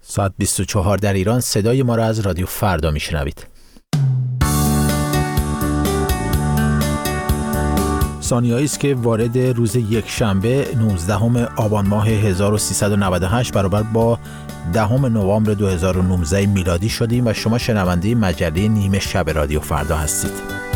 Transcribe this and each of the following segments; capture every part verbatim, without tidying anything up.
ساعت بیست و چهار در ایران. صدای ما را از رادیو فردا میشنوید. ثانیه‌ای است که وارد روز یکشنبه نوزدهم آبان ماه هزار و سیصد و نود و هشت برابر با دهم نوامبر دو هزار و نوزده میلادی شدیم و شما شنونده مجله نیمه شب رادیو فردا هستید.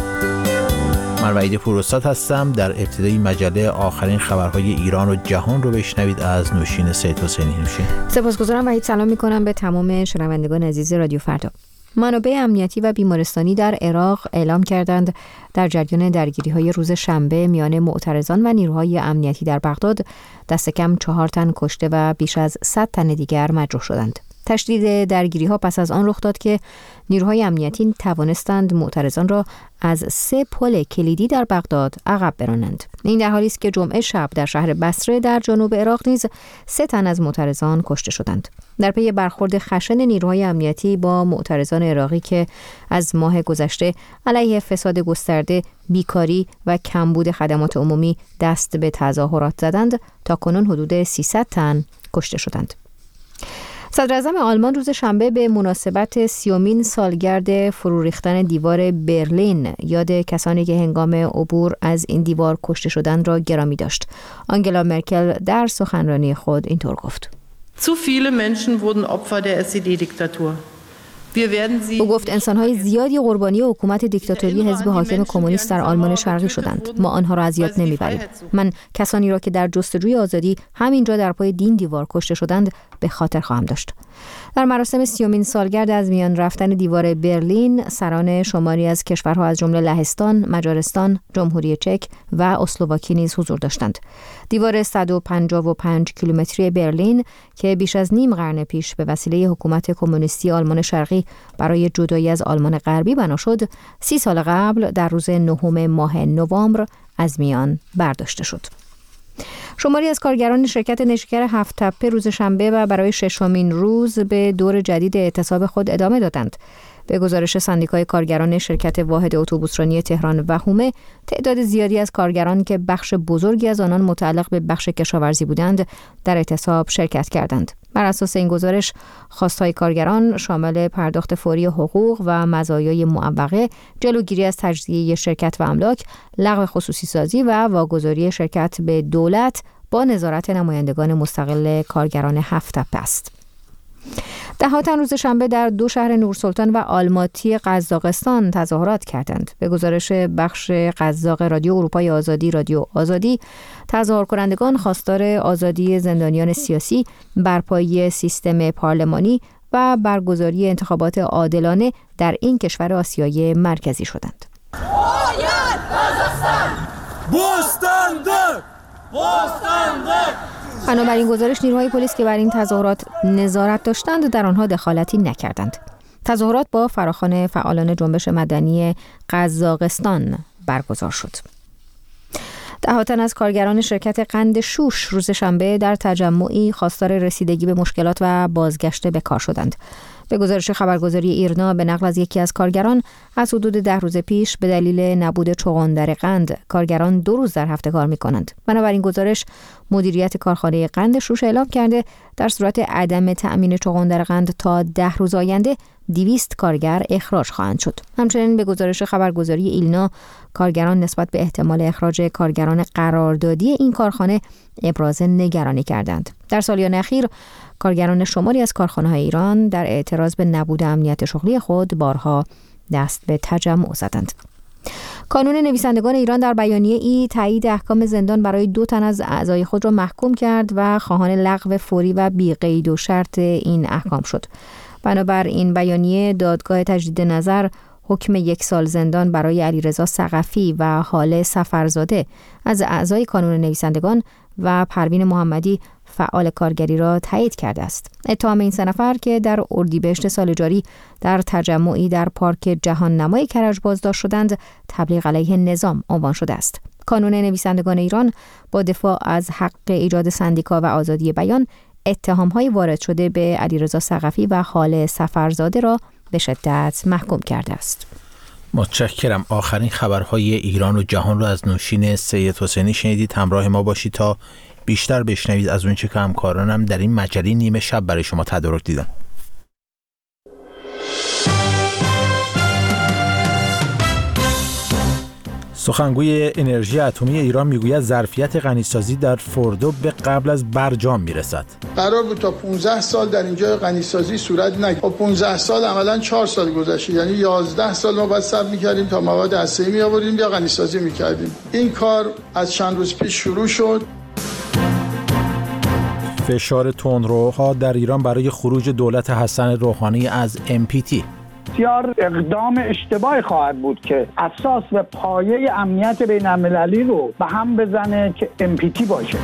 من وحید پوراستاد هستم. در ابتدای مجله آخرین خبرهای ایران و جهان رو بشنوید از نوشین سید حسینی. نوشین. سپاسگزارم وحید. سلام می‌کنم به تمام شنوندگان عزیز رادیو فردا. منابع امنیتی و بیمارستانی در عراق اعلام کردند در جریان درگیری‌های روز شنبه میان معترضان و نیروهای امنیتی در بغداد دست کم چهار تن کشته و بیش از صد تن دیگر مجروح شدند. تشدید درگیری‌ها پس از آن رخ داد که نیروهای امنیتی توانستند معترضان را از سه پل کلیدی در بغداد عقب برانند. این در حالی است که جمعه شب در شهر بصره در جنوب عراق نیز سه تن از معترضان کشته شدند. در پی برخورد خشن نیروهای امنیتی با معترضان عراقی که از ماه گذشته علیه فساد گسترده، بیکاری و کمبود خدمات عمومی دست به تظاهرات زدند، تاکنون حدود سیصد تن کشته شدند. صدر اعظم آلمان روز شنبه به مناسبت سیومین سالگرد فرو ریختن دیوار برلین یاد کسانی که هنگام عبور از این دیوار کشته شدند را گرامی داشت. آنگلا مرکل در سخنرانی خود اینطور گفت: Zu viele Menschen wurden Opfer der اس ای دی-Diktatur. او گفت انسان‌های زیادی قربانی حکومت دیکتاتوری حزب حاکم کمونیست در آلمان شرقی شدند. ما آنها را از یاد نمیبریم. من کسانی را که در جستجوی آزادی همینجا در پای دین دیوار کشته شدند به خاطر خواهم داشت. در مراسم سیومین سالگرد از میان رفتن دیوار برلین، سران شماری از کشورها از جمله لهستان، مجارستان، جمهوری چک و اسلواکی نیز حضور داشتند. دیوار صد و پنجاه و پنج کیلومتری برلین که بیش از نیم قرن پیش به وسیله حکومت کمونیستی آلمان شرقی برای جدایی از آلمان غربی بنا شد، سی سال قبل در روز نهم ماه نوامبر از میان برداشته شد. شماری از کارگران شرکت نشکر هفت تپه روز شنبه و برای ششمین روز به دور جدید اعتصاب خود ادامه دادند. به گزارش سندیکای کارگران شرکت واحد اتوبوسرانی تهران و هومه، تعداد زیادی از کارگران که بخش بزرگی از آنان متعلق به بخش کشاورزی بودند در اعتصاب شرکت کردند. بر اساس این گزارش، خواستهای کارگران شامل پرداخت فوری حقوق و مزایای معوقه، جلوگیری از تجزیه شرکت و املاک، لغو خصوصی سازی و واگذاری شرکت به دولت با نظارت نمایندگان مستقل کارگران هفت تپه است. ده تن روز شنبه در دو شهر نورسلطان و آلماتی قزاقستان تظاهرات کردند. به گزارش بخش قزاق رادیو اروپای آزادی رادیو آزادی، تظاهر کنندگان خواستار آزادی زندانیان سیاسی، برپایی سیستم پارلمانی و برگزاری انتخابات عادلانه در این کشور آسیای مرکزی شدند. بنابراین گزارش نیروهای پلیس که بر این تظاهرات نظارت داشتند در آنها دخالتی نکردند. تظاهرات با فراخوان فعالان جنبش مدنی قزاقستان برگزار شد. ده تن از کارگران شرکت قند شوش روز شنبه در تجمعی خواستار رسیدگی به مشکلات و بازگشت به کار شدند. به گزارش خبرگزاری ایرنا به نقل از یکی از کارگران، از حدود ده روز پیش به دلیل نبود چغندر قند کارگران دو روز در هفته کار می‌کنند. بنابراین گزارش مدیریت کارخانه قند شوش اعلام کرده در صورت عدم تأمین چغندر قند تا ده روز آینده دویست کارگر اخراج خواهند شد. همچنین به گزارش خبرگزاری ایلنا، کارگران نسبت به احتمال اخراج کارگران قراردادی این کارخانه ابراز نگرانی کردند. در سالیان اخیر کارگران شماری از کارخانه‌های ایران در اعتراض به نبود امنیت شغلی خود بارها دست به تجمع زدند. کانون نویسندگان ایران در بیانیه ای تایید احکام زندان برای دو تن از اعضای خود را محکوم کرد و خواهان لغو فوری و بی قید و شرط این احکام شد. بنابر این بیانیه، دادگاه تجدید نظر حکم یک سال زندان برای علیرضا ثقفی و هاله سفرزاده از اعضای کانون نویسندگان و پروین محمدی فعال کارگری را تایید کرده است. اتهام این سه نفر که در اردیبهشت سال جاری در تجمعی در پارک جهان نمای کرج بازداشت شدند، تبلیغ علیه نظام عنوان شده است. کانون نویسندگان ایران با دفاع از حق ایجاد سندیکا و آزادی بیان، اتهام‌های وارد شده به علیرضا ثقفی و هاله سفرزاده را به شدت محکوم کرده است. متشکرم. آخرین خبرهای ایران و جهان رو از نوشین سید حسینی شنیدید. همراه ما باشید تا بیشتر بشنوید از اون چه که همکارانم در این مجله نیمه شب برای شما تدارک دیدن. سخنگوی انرژی اتمی ایران میگوید ظرفیت غنیسازی در فوردو به قبل از برجام میرسد. قرار بود تا پانزده سال در اینجا غنیسازی صورت نگیره. با پانزده سال عملاً چهار سال گذشته، یعنی یازده سال ما باید صبر می‌کردیم تا مواد هسته‌ای می‌آوردیم یا غنیسازی می‌کردیم. این کار از چند روز پیش شروع شد. فشار تندروها در ایران برای خروج دولت حسن روحانی از ام پی تی. بسیار اقدام اشتباهی خواهد بود که اساس و پایه امنیت بین المللی رو به هم بزنه که ام پی تی باشه.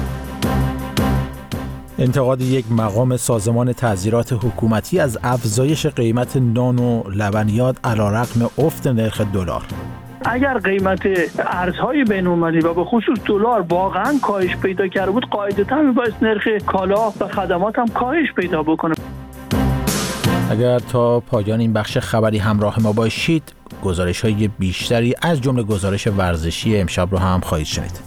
انتقاد یک مقام سازمان تعزیرات حکومتی از افزایش قیمت نان و لبنیات علیرغم افت نرخ دلار. اگر قیمت ارزهای بین‌المللی و به خصوص دلار واقعا کاهش پیدا کرده بود، قاعدتاً میبایست نرخ کالا و خدمات هم کاهش پیدا بکنه. اگر تا پایان این بخش خبری همراه ما باشید، گزارش‌های بیشتری از جمله گزارش ورزشی امشب رو هم خواهید شنید.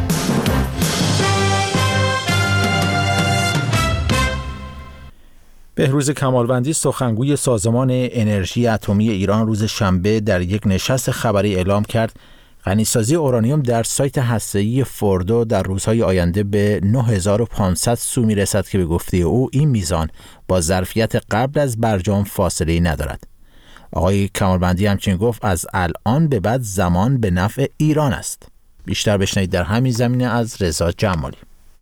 بهروز کمالوندی سخنگوی سازمان انرژی اتمی ایران روز شنبه در یک نشست خبری اعلام کرد غنیسازی اورانیوم در سایت هسته‌ای فوردو در روزهای آینده به نه هزار و پانصد سو میرسد که به گفته او این میزان با ظرفیت قبل از برجام فاصله‌ای ندارد. آقای کمالوندی همچنین گفت از الان به بعد زمان به نفع ایران است. بیشتر بشنوید در همین زمینه از رضا جمالی.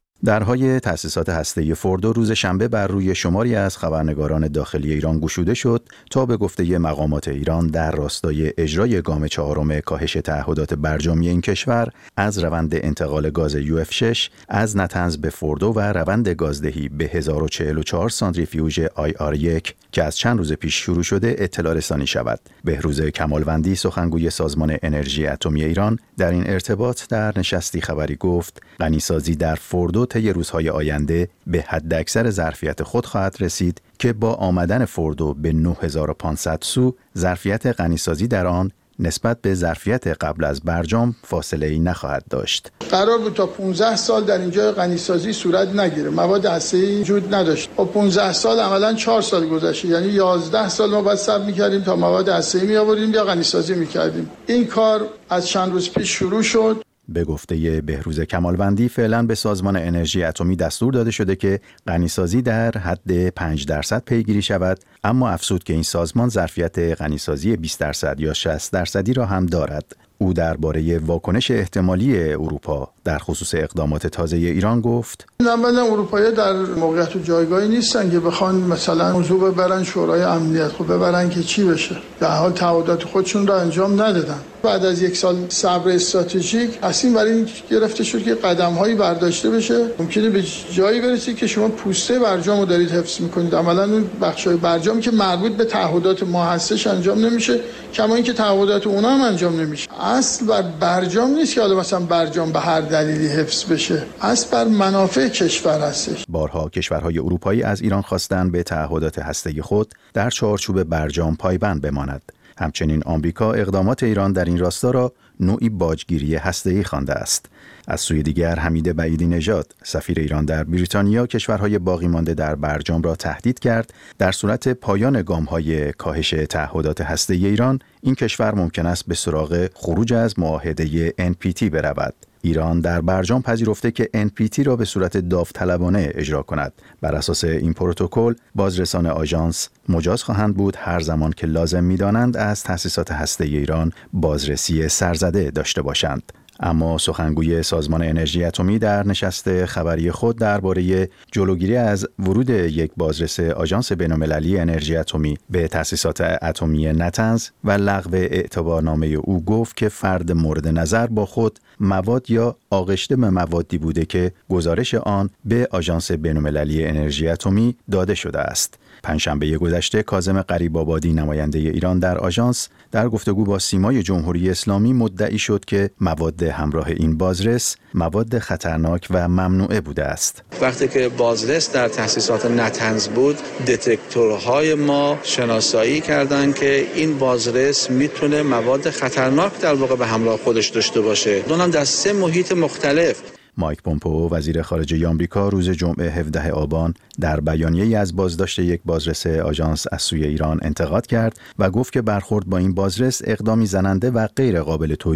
درهای تأسیسات هسته‌ای فوردو روز شنبه بر روی شماری از خبرنگاران داخلی ایران گشوده شد تا به گفته مقامات ایران در راستای اجرای گام چهارم کاهش تعهدات برجامی این کشور از روند انتقال گاز یو اف شش از نتنز به فوردو و روند گازدهی به هزار و چهل و چهار سانتریفیوژ آی آر یک که از چند روز پیش شروع شده اطلاع رسانی شود. بهروز کمالوندی سخنگوی سازمان انرژی اتمی ایران در این ارتباط در نشستی خبری گفت غنیسازی در فوردو طی روزهای آینده به حداکثر ظرفیت خود خواهد رسید که با آمدن فوردو به نه هزار و پانصد سو ظرفیت غنیسازی در آن نسبت به ظرفیت قبل از برجام فاصله‌ای نخواهد داشت. قرار بود تا پانزده سال در اینجا غنیسازی صورت نگیره. مواد هسته‌ای وجود نداشت. با پانزده سال عملاً چهار سال گذشته، یعنی یازده سال ما باید صبر می‌کردیم تا مواد هسته‌ای می‌آوردیم یا غنیسازی می‌کردیم. این کار از چند روز پیش شروع شد. به گفته بهروز کمالوندی فعلا به سازمان انرژی اتمی دستور داده شده که غنیسازی در حد پنج درصد پیگیری شود، اما افزود که این سازمان ظرفیت غنیسازی بیست درصد یا شصت درصدی را هم دارد. او درباره واکنش احتمالی اروپا در خصوص اقدامات تازه ایران گفت: اولا اروپایی‌ها در موقعیت و جایگاهی نیستن که بخوان مثلا موضوع ببرن شورای امنیت، خب ببرن که چی بشه؟ در حال تعهدات خودشون را انجام ندادن. بعد از یک سال صبر استراتژیک تصمیم برای این گرفته شد که قدم‌هایی برداشته بشه. ممکنه به جایی برسید که شما پوسته برجام رو دارید حفظ می‌کنید. عملاً اون بخش‌های برجام که مربوط به تعهدات ما هستش انجام نمیشه، کما اینکه تعهدات اونا هم انجام نمیشه. اصل بر برجام نیست که حالا مثلا برجام به هر دلیلی حفظ بشه. اصل بر منافع کشور هستش. بارها کشورهای اروپایی از ایران خواستند به تعهدات هسته‌ای خود در چارچوب برجام پایبند بماند. همچنین آمریکا اقدامات ایران در این راستا را نوعی باجگیری هسته‌ای خوانده است. از سوی دیگر حمید بعیدی نژاد سفیر ایران در بریتانیا کشورهای باقی مانده در برجام را تهدید کرد در صورت پایان گام‌های کاهش تعهدات هسته‌ای ایران این کشور ممکن است به سراغ خروج از معاهده ان پی تی برود. ایران در برجام پذیرفته که ان پی تی را به صورت داوطلبانه اجرا کند. بر اساس این پروتکل بازرسان آژانس مجاز خواهند بود هر زمان که لازم می‌دانند از تأسیسات هسته‌ای ایران بازرسی سرزده داشته باشند. اما سخنگوی سازمان انرژی اتمی در نشست خبری خود درباره جلوگیری از ورود یک بازرس آژانس بین‌المللی انرژی اتمی به تأسیسات اتمی نتنز و لغو اعتبارنامه او گفت که فرد مورد نظر با خود مواد یا آغشته به موادی بوده که گزارش آن به آژانس بین‌المللی انرژی اتمی داده شده است. پنجشنبه گذشته کاظم غریب‌آبادی نماینده ایران در آژانس در گفتگو با سیمای جمهوری اسلامی مدعی شد که مواد همراه این بازرس مواد خطرناک و ممنوعه بوده است. وقتی که بازرس در تأسیسات نتنز بود، دتکتورهای ما شناسایی کردند که این بازرس میتونه مواد خطرناک در واقع به همراه خودش داشته باشه. اونم در سه محیط مختلف. مایک پومپئو وزیر خارجه آمریکا روز جمعه هفدهم آبان در بیانیه‌ای از بازداشت یک بازرس آژانس از سوی ایران انتقاد کرد و گفت که برخورد با این بازرس اقدامی زننده و غیر قابل توجیه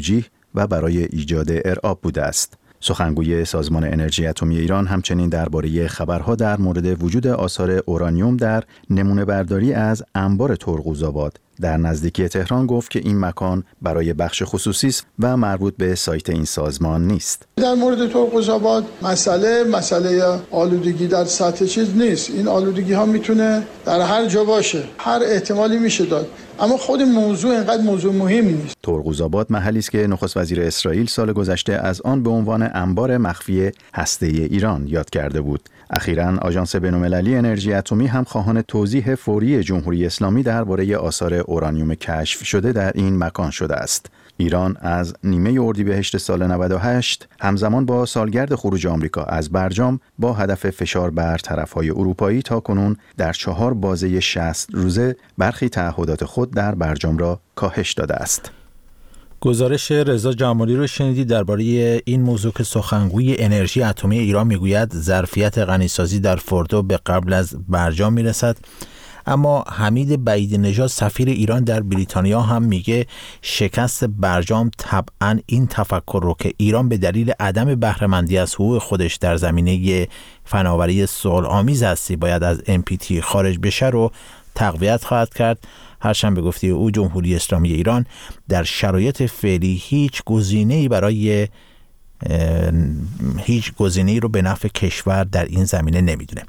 و برای ایجاد ارعاب بوده است. سخنگوی سازمان انرژی اتمی ایران همچنین درباره خبرها در مورد وجود آثار اورانیوم در نمونه برداری از انبار ترقوزآباد در نزدیکی تهران گفت که این مکان برای بخش خصوصی است و مربوط به سایت این سازمان نیست. در مورد ترقوزآباد مسئله مسئله آلودگی در سطح چیز نیست. این آلودگی ها میتونه در هر جا باشه، هر احتمالی میشه داد، اما خود موضوع اینقدر موضوع مهمی نیست. ترقوزآباد محلی است که نخست وزیر اسرائیل سال گذشته از آن به عنوان انبار مخفی هسته‌ای ایران یاد کرده بود. اخیراً آژانس بین‌المللی انرژی اتمی هم خواهان توضیح فوری جمهوری اسلامی درباره آثار اورانیوم کشف شده در این مکان شده است. ایران از نیمه اردیبهشت سال نود و هشت همزمان با سالگرد خروج آمریکا از برجام با هدف فشار بر طرف‌های اروپایی تا کنون در چهار بازه شصت روزه برخی تعهدات خود در برجام را کاهش داده است. گزارش رضا جمالی رو شنیدید درباره این موضوع که سخنگوی انرژی اتمی ایران میگوید ظرفیت غنیسازی در فوردو به قبل از برجام میرسد. اما حمید بعیدی نژاد سفیر ایران در بریتانیا هم میگه شکست برجام طبعا این تفکر رو که ایران به دلیل عدم بهره‌مندی از حقوق خودش در زمینه فناوری صلح‌آمیز هستی باید از ام پی تی خارج بشه رو تقویت خواهد کرد. هرچند به گفته او جمهوری اسلامی ایران در شرایط فعلی هیچ گزینه‌ای برای هیچ گزینه‌ای رو به نفع کشور در این زمینه نمیدونه.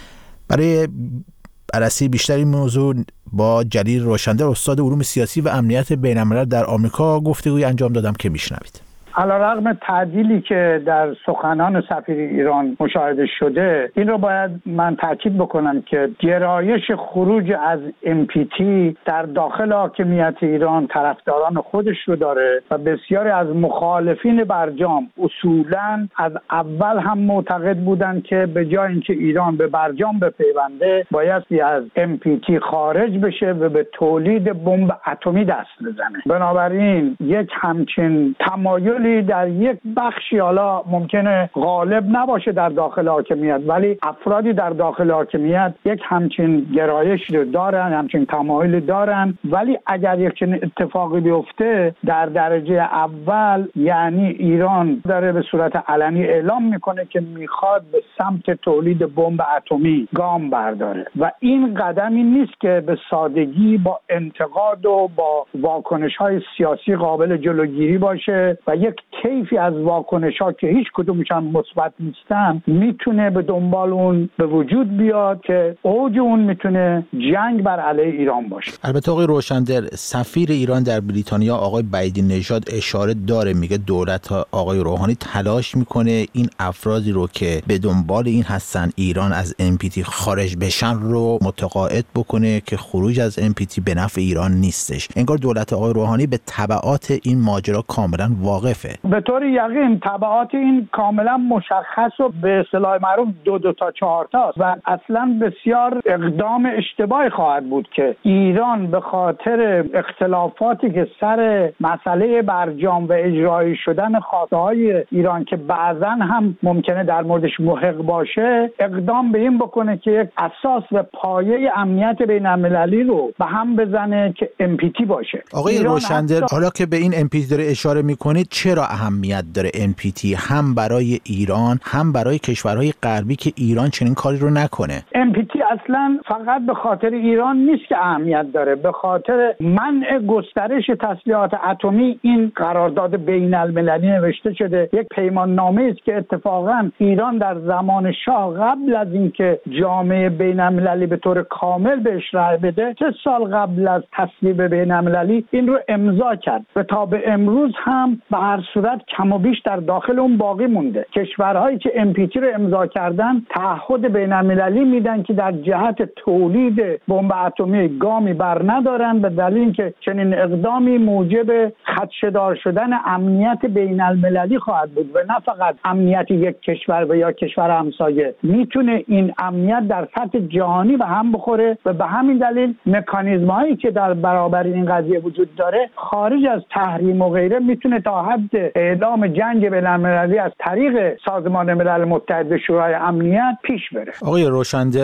برای بررسی بیشتر این موضوع با جلیل روشندر استاد علوم سیاسی و امنیت بین‌الملل در آمریکا گفتگوی انجام دادم که میشنوید. علیرغم تعدیلی که در سخنان سفیر ایران مشاهده شده، این رو باید من تاکید بکنم که گرایش خروج از ام پی تی در داخل حاکمیت ایران طرفداران خودش رو داره و بسیاری از مخالفین برجام اصولاً از اول هم معتقد بودند که به جای اینکه ایران به برجام بپیونده بایستی از ام پی تی خارج بشه و به تولید بمب اتمی دست بزنه. بنابراین یک همچین تمایل در یک بخشی حالا ممکنه غالب نباشه در داخل حاکمیت، ولی افرادی در داخل حاکمیت یک همچین گرایش رو دارن، همچین تمایل دارن. ولی اگر یک چنین اتفاقی بیفته در درجه اول، یعنی ایران داره به صورت علنی اعلام میکنه که میخواد به سمت تولید بمب اتمی گام برداره و این قدمی نیست که به سادگی با انتقاد و با واکنش‌های سیاسی قابل جلوگیری باشه و یک کیفی از واکنش‌ها که هیچ کدومش هم مثبت نیستن میتونه به دنبال اون به وجود بیاد که اوج اون میتونه جنگ بر علیه ایران باشه. البته آقای روشندر، سفیر ایران در بریتانیا آقای بعیدی نژاد اشاره داره، میگه دولت آقای روحانی تلاش میکنه این افرادی رو که به دنبال این هستن ایران از ام پی تی خارج بشن رو متقاعد بکنه که خروج از ام پی تی به نفع ایران نیستش. انگار دولت آقای روحانی به تبعات این ماجرا کاملا واقفه. به طور یقین تبعات این کاملا مشخص و به اصطلاح معروف دو دو تا چهار تاست و اصلا بسیار اقدام اشتباهی خواهد بود که ایران به خاطر اختلافاتی که سر مسئله برجام و اجرایی شدن خواسته های ایران که بعضا هم ممکنه در موردش محق باشه اقدام به این بکنه که یک اساس و پایه امنیت بین المللی رو به هم بزنه که ام پی تی باشه. آقای روشندر، حالا که به این ام پی تی داره اشاره میکنید، چرا اهمیت داره ام پی تی هم برای ایران هم برای کشورهای غربی که ایران چنین کاری رو نکنه؟ ام پی تی اصلا فقط به خاطر ایران نیست که اهمیت داره، به خاطر منع گسترش تسلیحات اتمی این قرارداد بین المللی نوشته شده. یک پیمان نامه است که اتفاقا ایران در زمان شاه قبل از اینکه جامعه بین المللی به طور کامل بهش رأی بده، سه سال قبل از تصویب بین المللی این رو امضا کرد و تا به امروز هم به هر صورت کم و بیش در داخل اون باقی مونده. کشورهایی که ام پی تی رو امضا کردن تعهد بین المللی میدن که در جهت تولید بمب اتمی گامی بر ندارن، به دلیل اینکه چنین اقدامی موجب خدشه‌دار شدن امنیت بین المللی خواهد بود و نه فقط امنیت یک کشور و یا کشور همسایه. میتونه این امنیت در سطح جهانی به هم بخوره و به همین دلیل مکانیزم‌هایی که در برابر این قضیه وجود داره خارج از تحریم و غیره میتونه تا حد اعلام جنگ بین المللی از طریق سازمان ملل متحد و شورای امنیت پیش بره. آقای روشندر، مقام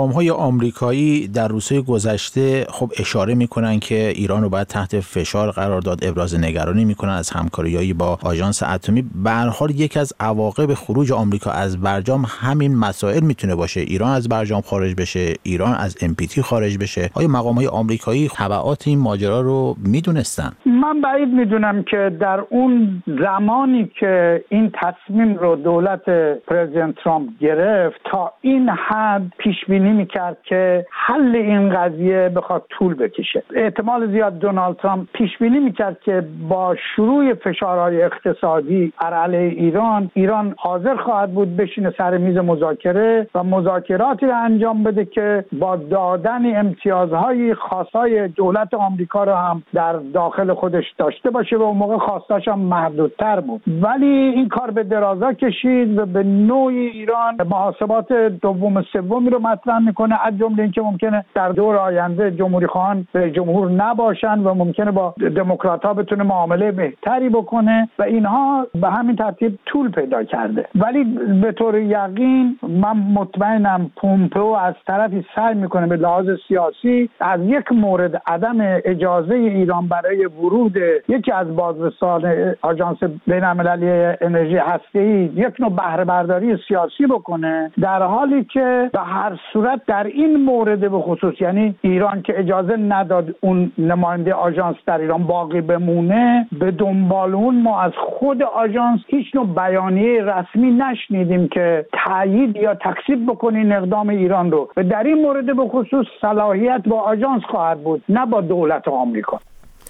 مقام‌های آمریکایی در روزهای گذشته خب اشاره می‌کنن که ایران رو باید تحت فشار قرار داد، ابراز نگرانی می‌کنن از همکاری‌هایی با آژانس اتمی. به هر حال یک از عواقب خروج آمریکا از برجام همین مسائل میتونه باشه، ایران از برجام خارج بشه، ایران از ام پی تی خارج بشه. آیا مقام‌های آمریکایی تبعات این ماجرا رو میدونستن؟ من بعید میدونم که در اون زمانی که این تصمیم رو دولت پرزیدنت ترامپ گرفت تا این حد پیش بینی میکرد که حل این قضیه بخواد طول بکشه. احتمال زیاد دونالد ترامپ پیش بینی میکرد که با شروع فشارهای اقتصادی علیه ایران، ایران حاضر خواهد بود بشینه سر میز مذاکره و مذاکراتی رو انجام بده که با دادن امتیازهای خاصای دولت آمریکا رو هم در داخل خودش داشته باشه و اون موقع خواستاش هم محدودتر بود. ولی این کار به درازا کشید و به نوعی ایران محاسبات دوم سومی رو مطرح میکنه، از جمله اینکه ممکنه در دور آینده جمهوری خواهان به جمهور نباشن و ممکنه با دموکرات ها بتونه معامله بهتری بکنه و اینها به همین ترتیب طول پیدا کرده. ولی به طور یقین من مطمئنم پومپئو از طرفی سعی میکنه به لحاظ سیاسی از یک مورد عدم اجازه ایران برای ورود یکی از بازرسان آژانس بین‌المللی انرژی هسته‌ای یک نوع بهره برداری سیاسی بکنه، در حالی که به هر صورت در این مورد به خصوص، یعنی ایران که اجازه نداد اون نماینده آژانس در ایران باقی بمونه، به دنبال اون ما از خود آژانس هیچ نوع بیانیه رسمی نشنیدیم که تایید یا تکذیب بکنه این اقدام ایران رو. و در این مورد به خصوص صلاحیت با آژانس خواهد بود، نه با دولت آمریکا.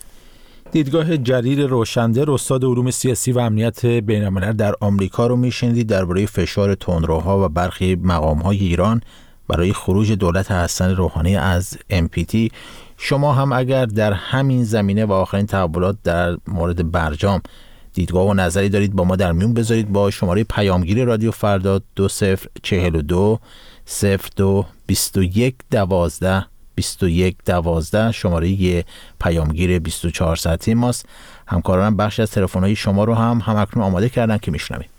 دیدگاه جریر روشندر، استاد علوم سیاسی و امنیت بین‌الملل در آمریکا رو میشنیدید درباره فشار تندروها و برخی مقام‌های ایران برای خروج دولت حسن روحانی از ام پی تی. شما هم اگر در همین زمینه و آخرین تحولات در مورد برجام دیدگاه و نظری دارید با ما در میون بذارید. با شماره پیامگیر رادیو فردا دو صفر چهل و دو صفر دو بیست و یک دوازده بیست و یک دوازده شماره پیامگیر بیست و چهار ساعته ماست. همکارانم بخش از تلفن‌های شما رو هم همکنون آماده کردن که میشنویم.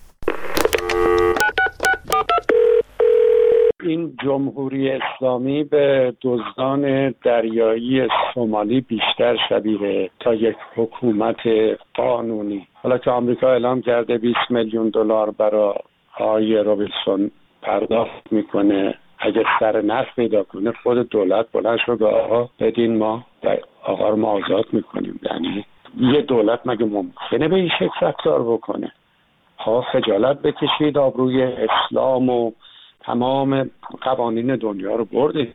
این جمهوری اسلامی به دزدان دریایی سومالی بیشتر شبیه تا یک حکومت قانونی. حالا که آمریکا اعلام کرده بیست میلیون دلار برای آقای روبینسون پرداخت میکنه، اگه سر نخ پیدا کنه خود دولت بلند شد آقا بدین ما آقا رو ما آزاد میکنیم. یعنی یه دولت مگه ممکنه به این شکل رفتار بکنه؟ ها خجالت بکشید، آبروی اسلام و تمام قوانین دنیا رو بردید.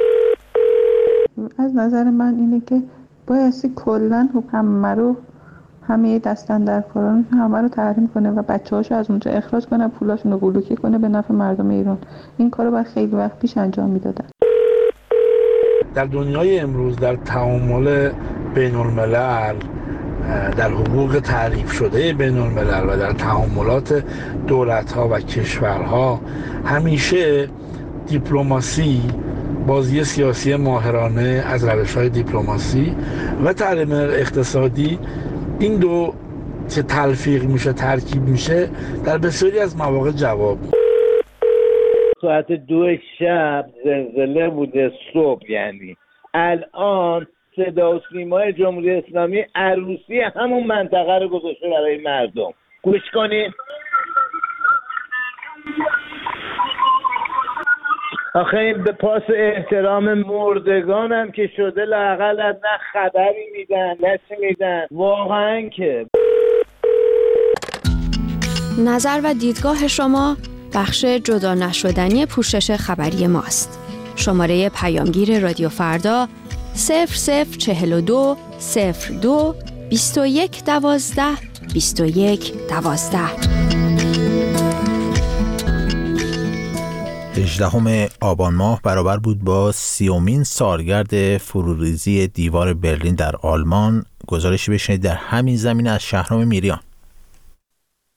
از نظر من اینه که بایستی کلن همه رو همه دستن در کاران همه رو تحریم کنه و بچه‌هاشو از اونجا اخراج کنه، پولاشون رو بلوکه کنه به نفع مردم ایران. این کارو باید خیلی وقت پیش انجام میدادن. در دنیای امروز در تعامل بین الملل، در حقوق تعریف شده بین الملل و در تعاملات دولت‌ها و کشورها همیشه دیپلماسی، بازی سیاسی ماهرانه از روش‌های دیپلماسی و تعلیم اقتصادی، این دو که تلفیق میشه ترکیب میشه در بسیاری از مواقع جواب. ساعت دو شب زلزله بوده صبح، یعنی الان صدا و سیمای جمهوری اسلامی عروسی همون منطقه رو گذاشته برای مردم. گوش کنین. آخه این به پاس احترام مردگان هم که شده لااقل از نه خبری میدن نه چی میدن واقعا. که نظر و دیدگاه شما بخش جدا نشدنی پوشش خبری ماست. شماره پیامگیر رادیو فردا صفر صفر چهل و دو صفر دو بیست و یک دوازده بیست و یک دوازده. هجدهم آبان ماه برابر بود با سیومین سالگرد فروریزی دیوار برلین در آلمان. گزارشی بشنید در همین زمینه از شهرام میریان.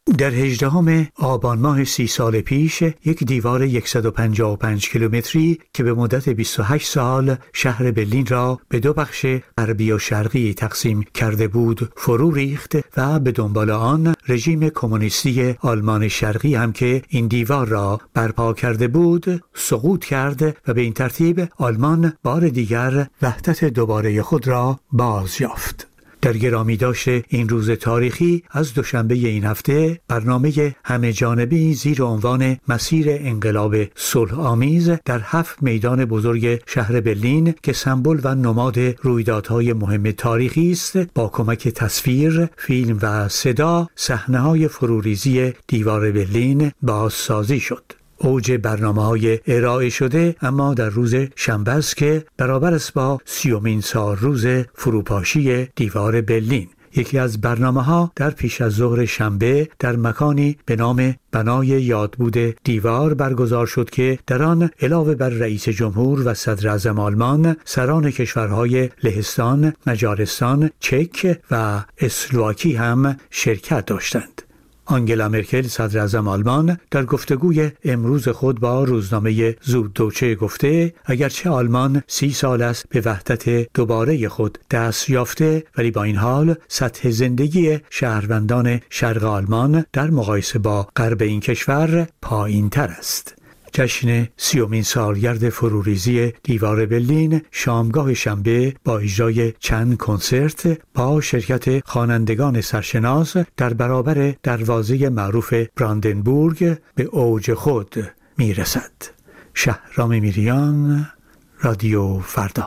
در هجدهم آبان ماه سی سال پیش یک دیوار صد و پنجاه و پنج کیلومتری که به مدت بیست و هشت سال شهر برلین را به دو بخش غربی و شرقی تقسیم کرده بود فرو ریخت و به دنبال آن رژیم کمونیستی آلمان شرقی هم که این دیوار را برپا کرده بود سقوط کرد و به این ترتیب آلمان بار دیگر وحدت دوباره خود را باز یافت. در گرامی داشته این روز تاریخی از دوشنبه این هفته برنامه همه جانبه‌ای زیر عنوان مسیر انقلاب صلح آمیز در هفت میدان بزرگ شهر برلین که سمبل و نماد رویدادهای مهم تاریخی است با کمک تصویر، فیلم و صدا صحنه‌های فروریزی دیوار برلین بازسازی شد. اوج برنامه‌های ارائه شده اما در روز شنبه است که برابر است با سیومین سال روز فروپاشی دیوار برلین. یکی از برنامه‌ها در پیش از ظهر شنبه در مکانی به نام بنای یادبود دیوار برگزار شد که در آن علاوه بر رئیس جمهور و صدر اعظم آلمان، سران کشورهای لهستان، مجارستان، چک و اسلواکی هم شرکت داشتند. آنگلا مرکل صدر اعظم آلمان در گفتگوی امروز خود با روزنامه زوددوچه گفته اگرچه آلمان سی سال است به وحدت دوباره خود دست یافته ولی با این حال سطح زندگی شهروندان شرق آلمان در مقایسه با غرب این کشور پایین تر است. جشن سیومین سالگرد فروریزی دیوار برلین شامگاه شنبه با اجرای چند کنسرت با شرکت خوانندگان سرشناس در برابر دروازه معروف براندنبورگ به اوج خود میرسد. شهرام میریان، رادیو فردا.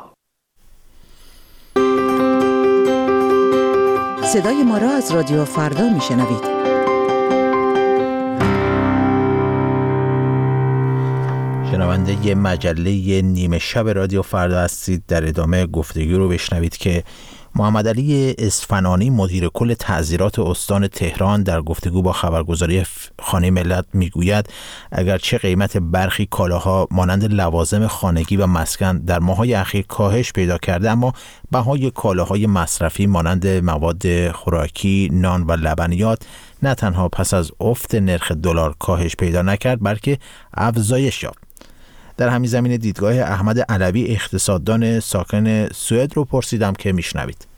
صدای ما را از رادیو فردا میشنوید. شنونده ی مجله نیمه شب رادیو فردا هستید. در ادامه گفتگو رو بشنوید که محمد علی اصفهانی مدیر کل تعزیرات استان تهران در گفتگو با خبرگزاری خانه ملت میگوید اگرچه قیمت برخی کالاها مانند لوازم خانگی و مسکن در ماه‌های اخیر کاهش پیدا کرده، اما بهای کالاهای مصرفی مانند مواد خوراکی، نان و لبنیات نه تنها پس از افت نرخ دلار کاهش پیدا نکرد بلکه افزایش یافت. در همین زمینه دیدگاه احمد علوی اقتصاددان ساکن سوئد رو پرسیدم که میشنوید.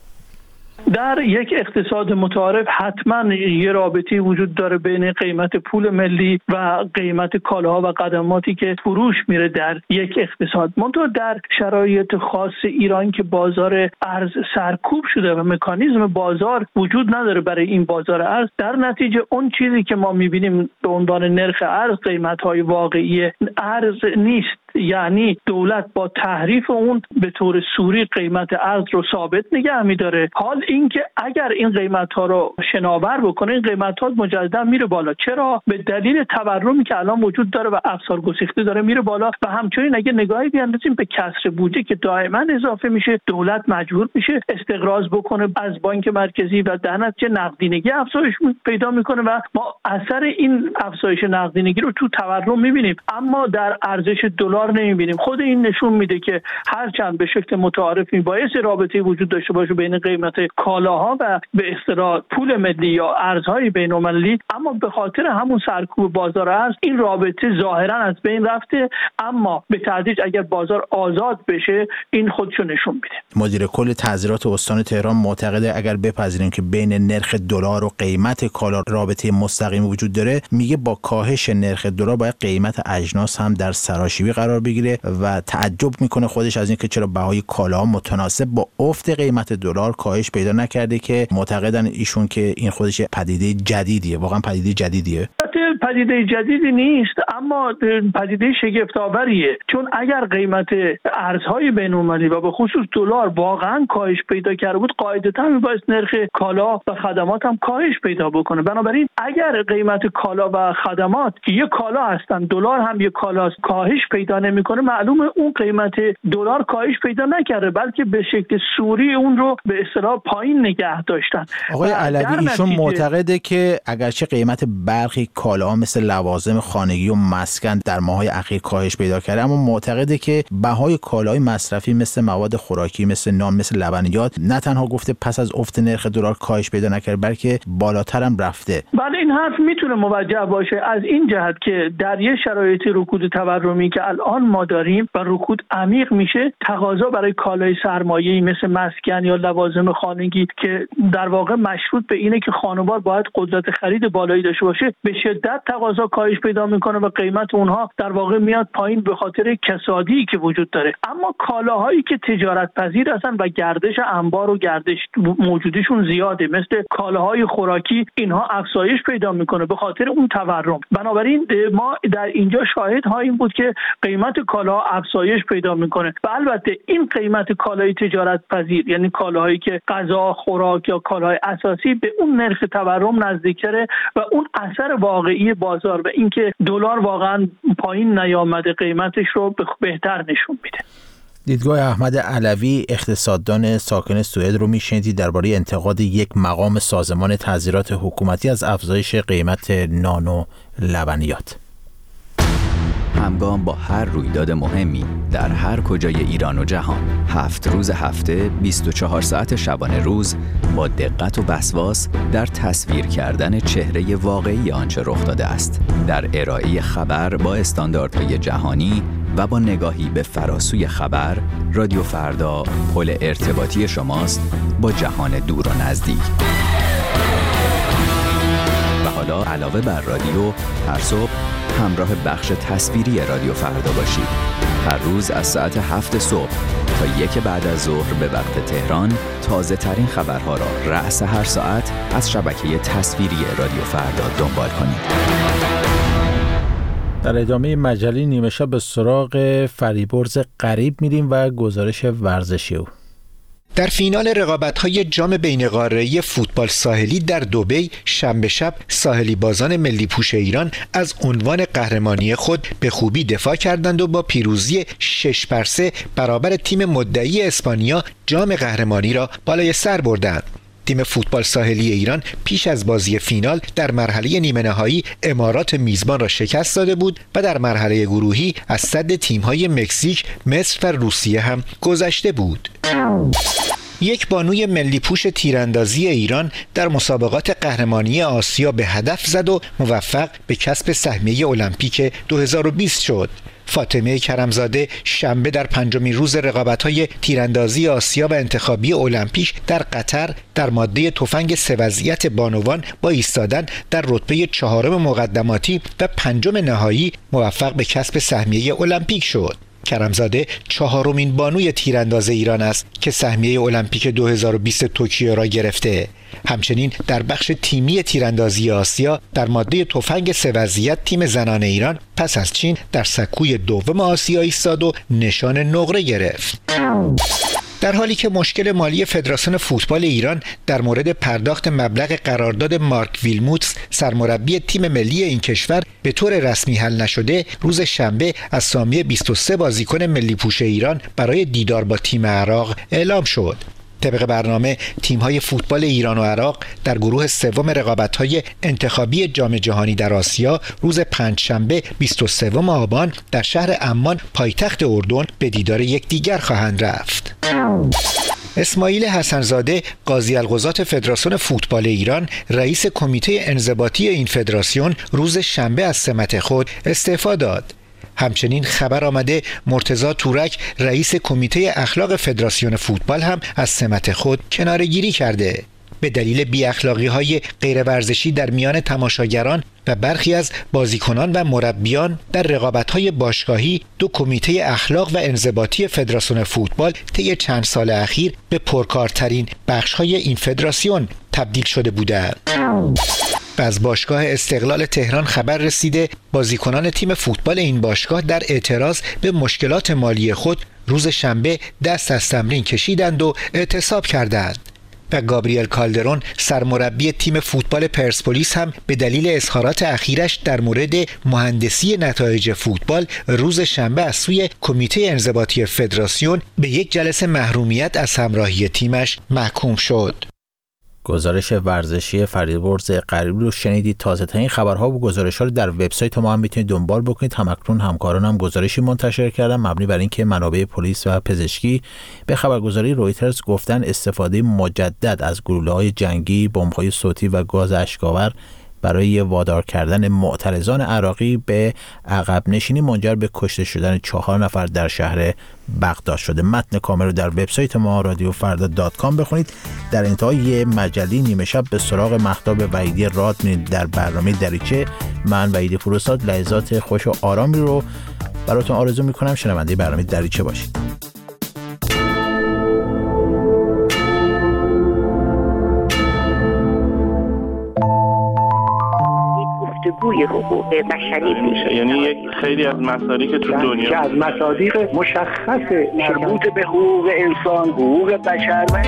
در یک اقتصاد متعارف حتما یه رابطی وجود داره بین قیمت پول ملی و قیمت کالاها و خدماتی که فروش میره در یک اقتصاد. منتها در شرایط خاص ایران که بازار ارز سرکوب شده و مکانیزم بازار وجود نداره برای این بازار ارز، در نتیجه اون چیزی که ما میبینیم به عنوان نرخ ارز قیمت‌های واقعی ارز نیست. یعنی دولت با تحریف اون به طور سوری قیمت ارز رو ثابت نگه می‌داره. حال اینکه اگر این قیمت‌ها رو شناور بکنه این قیمت‌ها مجددا میره بالا. چرا؟ به دلیل تورمی که الان وجود داره و افسار گسیخته داره میره بالا. و همچنین اگه نگاهی بیاندازیم به کسر بودجه که دائما اضافه میشه، دولت مجبور میشه استقراض بکنه از بانک مرکزی و در نتیجه نقدینگی افزایش پیدا میکنه و ما اثر این افزایش نقدینگی رو تو تورم میبینیم اما در ارزش دلار نمیبینیم. خود این نشون میده که هرچند به شکل متعارف میبایست رابطه وجود داشته باشه بین قیمت کالاها و به اصطلاح پول ملی یا ارزهای بین‌المللی، اما به خاطر همون سرکوب بازار ارز این رابطه ظاهرا از بین رفته. اما به تدریج اگر بازار آزاد بشه این خودشو نشون میده. مدیر کل تعزیرات استان تهران معتقده اگر بپذیریم که بین نرخ دلار و قیمت کالا رابطه مستقیم وجود داره، میگه با کاهش نرخ دلار باید قیمت اجناس هم در سراشیبی قرار بگیره و تعجب میکنه خودش از اینکه چرا بهای کالا متناسب با افت قیمت دلار کاهش پیدا نکرده، که معتقدن ایشون که این خودش پدیده جدیدیه. واقعا پدیده جدیدیه؟ پدیده جدیدی نیست اما پدیده شگفت‌آوریه، چون اگر قیمت ارزهای بین‌المللی و به خصوص دلار واقعا کاهش پیدا کرده بود قاعدتاً میبایست نرخ کالا و خدمات هم کاهش پیدا بکنه. بنابراین اگر قیمت کالا و خدمات که یک کالا هستن، دلار هم یک کالاست، کاهش پیدا نمیکنه، معلومه اون قیمت دلار کاهش پیدا نکرده بلکه به شکل سوری اون رو به اصطلاح پایین نگه داشتن. آقای علوی ایشون معتقده که اگرچه قیمت برخی کالا مثل لوازم خانگی و مسکن در ماه‌های اخیر کاهش پیدا کرده، اما معتقده که بهای کالای مصرفی مثل مواد خوراکی مثل نان، مثل لبنیات نه تنها گفته پس از افت نرخ دلار کاهش پیدا نکرده بلکه بالاتر هم رفته. بله این حرف میتونه موجه باشه از این جهت که در یه شرایط رکود تورمی که الان ما داریم و رکود عمیق میشه، تقاضا برای کالای سرمایه‌ای مثل مسکن یا لوازم خانگی که در واقع مشروط به اینه که خانوار باید قدرت خرید بالایی داشته باشه، به شدت تقاضا کاهش پیدا میکنه و قیمت اونها در واقع میاد پایین به خاطر کسادی که وجود داره. اما کالاهایی که تجارت پذیر هستن و گردش انبار و گردش موجودیشون زیاده مثل کالاهای خوراکی، اینها افزایش پیدا میکنه به خاطر اون تورم. بنابراین ما در اینجا شاهد هاییم بود که قیمت کالاها افزایش پیدا میکنه و البته این قیمت کالای تجارت پذیر یعنی کالاهایی که غذا، خوراک یا کالاهای اساسی به اون نرخ تورم نزدیکتره و اون اثر واقعی بازار و اینکه دلار واقعا پایین نیامده قیمتش رو بهتر نشون میده. دیدگاه احمد علوی اقتصاددان ساکن سوئد رو میشنیدید درباره انتقاد یک مقام سازمان تعزیرات حکومتی از افزایش قیمت نان و لبنیات. همگام با هر رویداد مهمی در هر کجای ایران و جهان، هفت روز هفته، بیست و چهار ساعت شبانه روز، با دقت و وسواس در تصویر کردن چهره واقعی آنچه رخ داده است، در ارائه خبر با استانداردهای جهانی و با نگاهی به فراسوی خبر، رادیو فردا پل ارتباطی شماست با جهان دور و نزدیک. و حالا علاوه بر رادیو، هر صبح همراه بخش تصویری رادیو فردا باشید. هر روز از ساعت هفت صبح تا یک بعد از ظهر به وقت تهران، تازه ترین خبرها را رأس هر ساعت از شبکه تصویری رادیو فردا دنبال کنید. در ادامه مجله نیمه شب به سراغ فریبرز غریب میریم و گزارش ورزشی او. در فینال رقابت‌های جام بین‌قاره‌ای فوتبال ساحلی در دبی شنبه شب ساحلی بازان ملی پوش ایران از عنوان قهرمانی خود به خوبی دفاع کردند و با پیروزی شش بر سه برابر تیم مدعی اسپانیا جام قهرمانی را بالای سر بردند. تیم فوتبال ساحلی ایران پیش از بازی فینال در مرحله نیمه نهایی امارات میزبان را شکست داده بود و در مرحله گروهی از سد تیم‌های مکزیک، مصر و روسیه هم گذشته بود. یک بانوی ملی پوش تیراندازی ایران در مسابقات قهرمانی آسیا به هدف زد و موفق به کسب سهمیه المپیک دو هزار و بیست شد. فاطمه کرمزاده شنبه در پنجمین روز رقابت‌های تیراندازی آسیا و انتخابی المپیک در قطر در ماده تفنگ سه وضعیت بانوان با ایستادن در رتبه چهارم مقدماتی و پنجم نهایی موفق به کسب سهمیه المپیک شد. کرمزاده چهارمین بانوی تیرانداز ایران است که سهمیه المپیک دو هزار و بیست توکیو را گرفته. همچنین در بخش تیمی تیراندازی آسیا در ماده تفنگ سه وضعیت تیم زنان ایران پس از چین در سکوی دوم آسیا ایستاد و نشان نقره گرفت. در حالی که مشکل مالی فدراسیون فوتبال ایران در مورد پرداخت مبلغ قرارداد مارک ویلموتس سرمربی تیم ملی این کشور به طور رسمی حل نشده، روز شنبه اسامی بیست و سه بازیکن ملی پوش ایران برای دیدار با تیم عراق اعلام شد. طبق برنامه تیم‌های فوتبال ایران و عراق در گروه سوم رقابت‌های انتخابی جام جهانی در آسیا روز پنجشنبه بیست و سوم آبان در شهر عمان پایتخت اردن به دیدار یکدیگر خواهند رفت. اسماعیل حسن‌زاده قاضی القضات فدراسیون فوتبال ایران رئیس کمیته انضباطی این فدراسیون روز شنبه از سمت خود استعفا داد. همچنین خبر آمده مرتضی تورک رئیس کمیته اخلاق فدراسیون فوتبال هم از سمت خود کناره‌گیری کرده. به دلیل بی‌اخلاقی‌های غیر ورزشی در میان تماشاگران و برخی از بازیکنان و مربیان در رقابت‌های باشگاهی، دو کمیته اخلاق و انضباطی فدراسیون فوتبال طی چند سال اخیر به پرکارترین بخش‌های این فدراسیون تبدیل شده بودند. از باشگاه استقلال تهران خبر رسیده بازیکنان تیم فوتبال این باشگاه در اعتراض به مشکلات مالی خود روز شنبه دست از تمرین کشیدند و اعتصاب کردند. و گابریل کالدرون سرمربی تیم فوتبال پرسپولیس هم به دلیل اظهارات اخیرش در مورد مهندسی نتایج فوتبال روز شنبه از سوی کمیته انضباطی فدراسیون به یک جلسه محرومیت از همراهی تیمش محکوم شد. گزارش ورزشی فریدرز غریبی رو شنیدید. تازه ترین خبرها و گزارش‌ها رو در وبسایت ما هم میتونید دنبال بکنید. همکنون همکارانم هم گزارشی منتشر کردن مبنی بر اینکه منابع پلیس و پزشکی به خبرگزاری رویترز گفتن استفاده مجدد از گلوله‌های جنگی، بمب‌های صوتی و گاز اشک‌آور برای وادار کردن معترضان عراقی به عقب نشینی منجر به کشته شدن چهار نفر در شهر بغداد شده. متن کامل رو در وبسایت ما رادیو فردا دات کام بخونید. در انتهای مجله نیمه شب به سراغ مهتاب وحیدی راد می‌رید در برنامه دریچه. من وحیدی فروساد لحظات خوش و آرامی رو براتون آرزو می‌کنم. شنونده برنامه دریچه باشید. گفتگوی حقوق بشری میشه، یعنی یک خیلی از مصادیق تو دنیا که از مصادیق مشخص مربوط به حقوق انسان، حقوق بشر و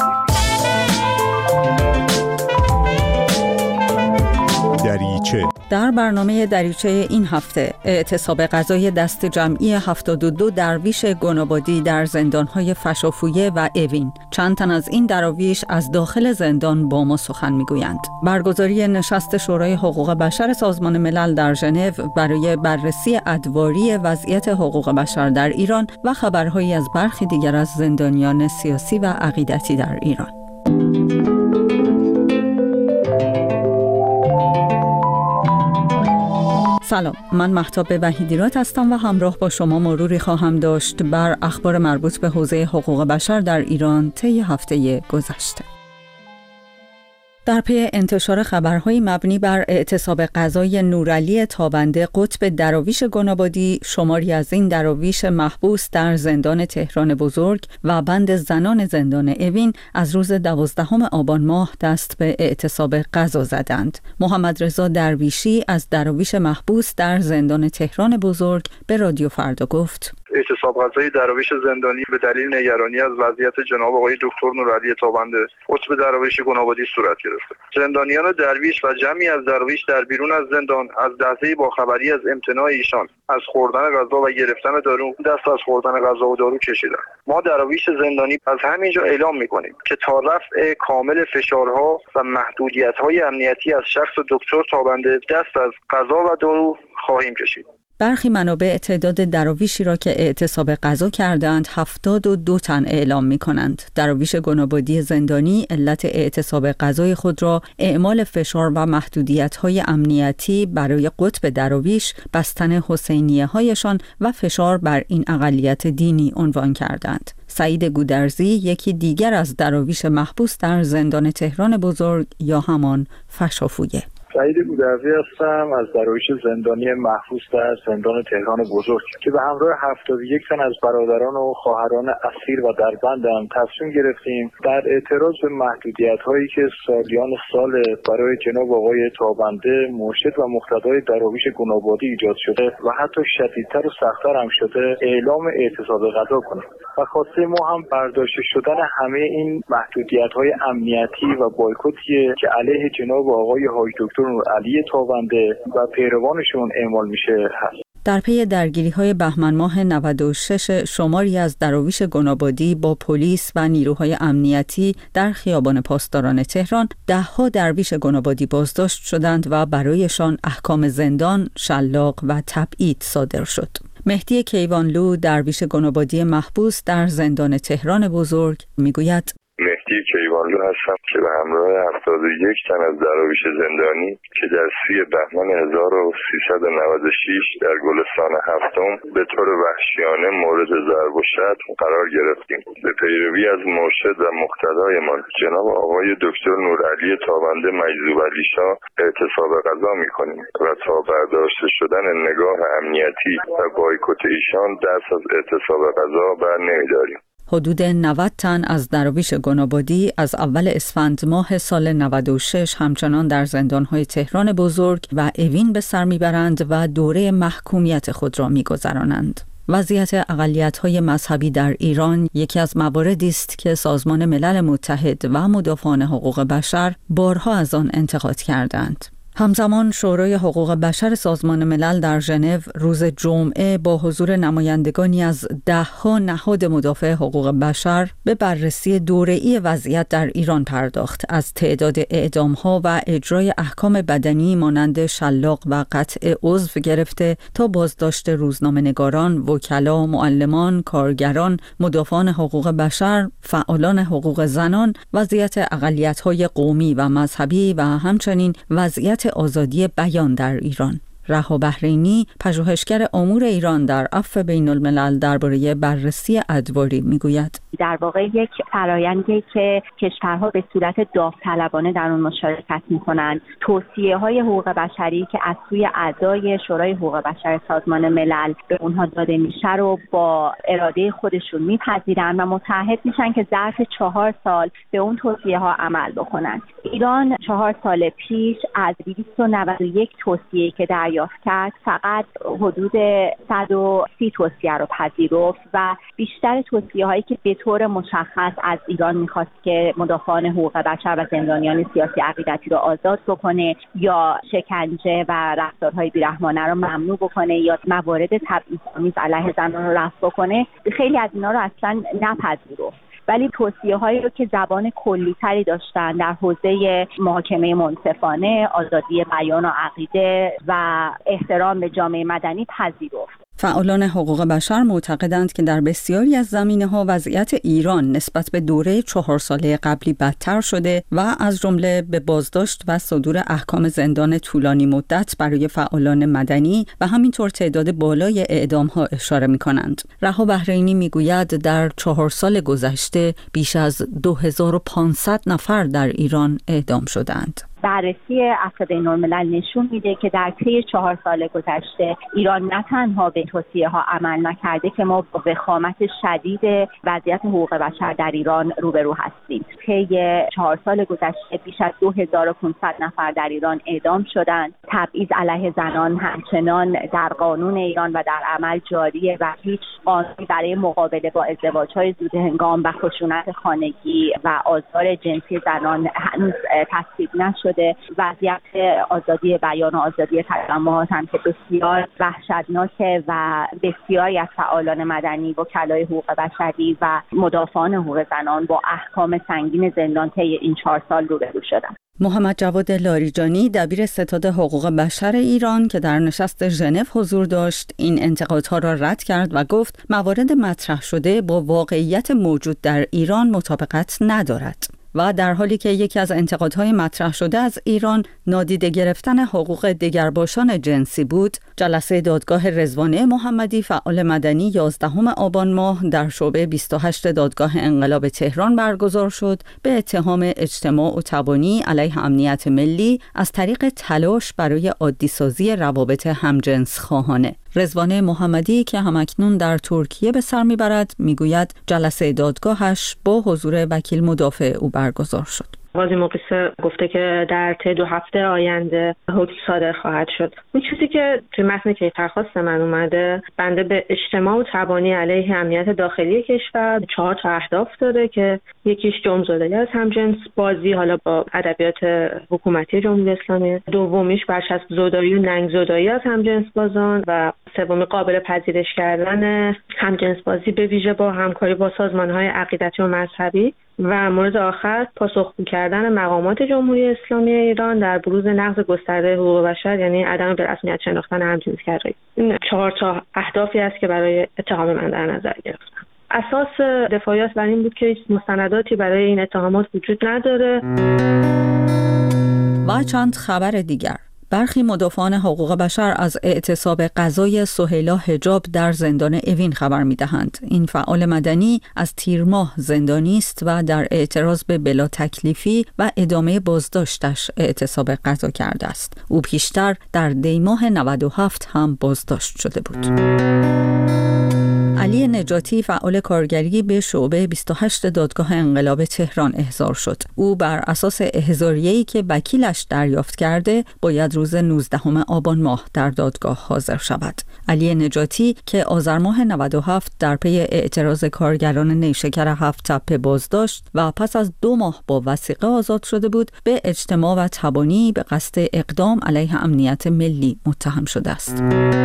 دریچه. در برنامه دریچه این هفته اعتصاب غذای دست جمعی هفتاد و دو درویش گنابادی در زندان‌های فشافویه و اوین. چند تن از این دراویش از داخل زندان با ما سخن می‌گویند. برگزاری نشست شورای حقوق بشر سازمان ملل در ژنو برای بررسی ادواری وضعیت حقوق بشر در ایران و خبرهایی از برخی دیگر از زندانیان سیاسی و عقیدتی در ایران. سلام، من مهتاب وحیدی راد هستم و همراه با شما مروری خواهم داشت بر اخبار مربوط به حوزه حقوق بشر در ایران طی هفته گذشته. در پی انتشار خبرهای مبنی بر اعتصاب غذای نورعلی تابنده قطب دراویش گنابادی، شماری از این دراویش محبوس در زندان تهران بزرگ و بند زنان زندان اوین از روز دوازدهم آبان ماه دست به اعتصاب غذا زدند. محمد رضا درویشی از دراویش محبوس در زندان تهران بزرگ به رادیو فردا گفت: اعتصاب غذای دراویش زندانی به دلیل نگرانی از وضعیت جناب آقای دکتر نورعلی تابنده قطب دراویش گنابادی صورت گرفته. زندانیان درویش و جمعی از دراویش در بیرون از زندان از لحظه باخبری از امتناع ایشان از خوردن غذا و گرفتن دارو دست از خوردن غذا و دارو کشیدند. ما دراویش زندانی از همینجا اعلام می‌کنیم که تا رفع کامل فشارها و محدودیت‌های امنیتی از شخص دکتر تابنده دست از غذا و دارو خواهیم کشید. برخی منابع تعداد دراویشی را که اعتصاب غذا کردند هفتاد و دو تن اعلام می کنند. دراویش گنابادی زندانی علت اعتصاب غذای خود را اعمال فشار و محدودیت‌های امنیتی برای قطب دراویش، بستن حسینیه هایشان و فشار بر این اقلیت دینی عنوان کردند. سعید گودرزی یکی دیگر از دراویش محبوس در زندان تهران بزرگ یا همان فشافویه. سعید گودرزی هستم از دراویش زندانی محبوس در زندان تهران بزرگ که به همراه هفتاد و یک تن از برادران و خواهران اسیر و در بندم تصمیم گرفتیم در اعتراض به محدودیت‌هایی که سالیان سال برای جناب آقای تابنده مرشد و مقتدای دراویش گنابادی ایجاد شده و حتی شدیدتر و سخت‌تر هم شده اعلام اعتصاب غذا کنیم و خواسته ما هم برداشته شدن همه این محدودیت‌های امنیتی و بایکوتیه که علیه جناب آقای حاج دکتر نورعلی تابنده و پیروانشون اعمال میشه هست. در پی درگیری‌های بهمن ماه نود و شش شماری از دراویش گنابادی با پلیس و نیروهای امنیتی در خیابان پاسداران تهران، ده‌ها درویش گنابادی بازداشت شدند و برایشان احکام زندان، شلاق و تبعید صادر شد. مهدی کیوانلو درویش گنابادی محبوس در زندان تهران بزرگ میگوید: مهدی کیوانلو هستم که به همراه هفتاد و یک تن از دراویش زندانی که در سی بهمن هزار و سیصد و نود و شش در گلستان هفتم به طور وحشیانه مورد ضرب و شتم قرار گرفتیم. به پیروی از مرشد و مقتدایمان جناب آقای دکتر نورعلی تابنده مجذوب علی شاه اعتصاب غذا می‌کنیم و تا برداشته شدن نگاه امنیتی و بایکوت ایشان دست از اعتصاب غذا بر نمی‌داریم. حدود نود تن از دراویش گنابادی از اول اسفند ماه سال نود و شش همچنان در زندان‌های تهران بزرگ و اوین به سر میبرند و دوره محکومیت خود را میگذرانند. وضعیت اقلیت‌های مذهبی در ایران یکی از مواردی است که سازمان ملل متحد و مدافعان حقوق بشر بارها از آن انتقاد کردند. همزمان شورای حقوق بشر سازمان ملل در ژنو روز جمعه با حضور نمایندگانی از ده‌ها نهاد مدافع حقوق بشر به بررسی دوره‌ای وضعیت در ایران پرداخت، از تعداد اعدام‌ها و اجرای احکام بدنی مانند شلاق و قطع عضو گرفته تا بازداشت روزنامه‌نگاران، وکلا، معلمان، کارگران، مدافعان حقوق بشر، فعالان حقوق زنان، وضعیت اقلیت‌های قومی و مذهبی و همچنین وضعیت آزادی بیان در ایران. رها بحرینی، پژوهشگر امور ایران در عفو بین الملل درباره بررسی ادواری میگوید: در واقع یک فرآیندی که کشورها به صورت داوطلبانه در اون مشارکت میکنن، توصیه های حقوق بشری که از سوی اعضای شورای حقوق بشر سازمان ملل به اونها داده میشه رو با اراده خودشون میپذیرن و متعهد میشن که ظرف چهار سال به اون توصیه ها عمل بکنن. ایران چهار سال پیش از دویست و نود و یک توصیه که دریافت کرد فقط حدود صد و سی توصیه رو پذیرفت و بیشتر توصیه هایی که به طور مشخص از ایران میخواست که مدافعان حقوق بشر و زندانیان سیاسی عقیدتی رو آزاد بکنه یا شکنجه و رفتارهای بیرحمانه رو ممنوع بکنه یا موارد تبعیض‌آمیز علیه زنان رو رفع بکنه، خیلی از اینا رو اصلا نپذیرفت. ولی توصیه هایی رو که زبان کلی تری داشتن در حوزه محاکمه منصفانه، آزادی بیان و عقیده و احترام به جامعه مدنی پذیرفت. فعالان حقوق بشر معتقدند که در بسیاری از زمینه‌ها وضعیت ایران نسبت به دوره چهار ساله قبلی بدتر شده و از جمله به بازداشت و صدور احکام زندان طولانی مدت برای فعالان مدنی و همینطور تعداد بالای اعدام‌ها اشاره می‌کنند. رها بحرینی می‌گوید در چهار سال گذشته بیش از دو هزار و پانصد نفر در ایران اعدام شدند. بررسی عفو بین الملل نشون میده که در طی چهار سال گذشته ایران نه تنها به توصیه ها عمل نکرده که ما با وخامت شدید وضعیت حقوق بشر در ایران روبرو هستیم. طی چهار سال گذشته بیش از دو هزار و پانصد نفر در ایران اعدام شدند. تبعیض علیه زنان همچنان در قانون ایران و در عمل جاریه و هیچ قانونی برای مقابله با ازدواج‌های زود هنگام و خشونت خانگی و آزار جنسی زنان هنوز تصویب نشده. وضعیت آزادی بیان و آزادی تجمعات هم که بسیار وحشتناکه و بسیاری از فعالان مدنی، وکلای حقوق بشری و مدافعان حقوق زنان با احکام سنگین زندان طی این چهار سال روبرو شدن. محمد جواد لاریجانی، دبیر ستاد حقوق بشر ایران که در نشست ژنو حضور داشت، این انتقادها را رد کرد و گفت موارد مطرح شده با واقعیت موجود در ایران مطابقت ندارد. و در حالی که یکی از انتقادهای مطرح شده از ایران نادیده گرفتن حقوق دگرباشان جنسی بود، جلسه دادگاه رضوانه محمدی فعال مدنی یازدهم آبان ماه در شعبه بیست و هشت دادگاه انقلاب تهران برگزار شد به اتهام اجتماع و تبانی علیه امنیت ملی از طریق تلاش برای عادی‌سازی روابط همجنس خواهانه. رضوانه محمدی که همکنون در ترکیه به سر میبرد میگوید جلسه دادگاهش با حضور وکیل مدافع او برگزار شد. قاضی مقیسه گفته که در طی دو هفته آینده حکم صادر خواهد شد. اون چیزی که توی متن کیفرخواست من اومده، بنده به اجتماع و تبانی علیه امنیت داخلی کشور چهار تا اهداف داره که یکیش جرم‌زدایی از همجنس بازی، حالا با ادبیات حکومتی جمهوری اسلامی، دومیش برچسب زدایی و ننگ زدایی از همجنس بازان و سومی قابل پذیرش کردن همجنس بازی به ویژه با همکاری با سازمان‌های عقیدتی و مذهبی و مورد آخر پاسخگو کردن مقامات جمهوری اسلامی ایران در بروز نقض گسترده حقوق بشر، یعنی عدم به رسمیت شناختن همجنسگرایی. این چهار تا اهدافی است که برای اتهام من در نظر گرفتم. اساس دفاعیات بر این بود که مستنداتی برای این اتهامات وجود نداره. و چند خبر دیگر. برخی مدافعان حقوق بشر از اعتصاب قضای سهیلا حجاب در زندان اوین خبر می‌دهند. این فعال مدنی از تیر ماه زندانی است و در اعتراض به بلا تکلیفی و ادامه بازداشتش اعتصاب قضا کرده است. او پیشتر در دی ماه نود و هفت هم بازداشت شده بود. علی نجاتی فعال کارگری به شعبه بیست و هشت دادگاه انقلاب تهران احضار شد. او بر اساس احضاریه‌ای که وکیلش دریافت کرده باید روز نوزدهم آبان ماه در دادگاه حاضر شود. علی نجاتی که آذر ماه نود و هفت در پی اعتراض کارگران نیشکر هفت تپه بازداشت و پس از دو ماه با وثیقه آزاد شده بود، به اجتماع و تبانی به قصد اقدام علیه امنیت ملی متهم شده است.